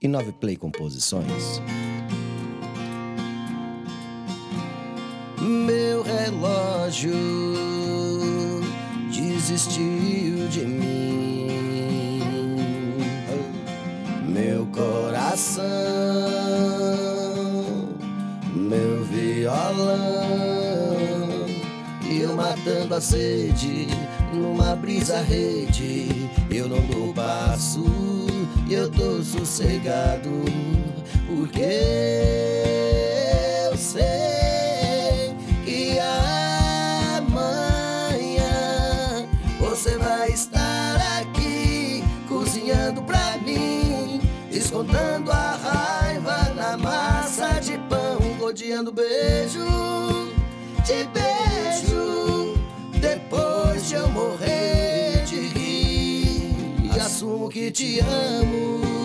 e 9 Play Composições. Meu relógio desistiu de mim, meu coração, meu violão, e eu matando a sede numa brisa rede. Eu não dou passo, eu tô sossegado, porque eu sei que amanhã você vai estar aqui cozinhando pra mim, descontando a raiva na massa de pão, rodeando beijo de beijo. Depois de eu morrer de rir, assumo que te amo.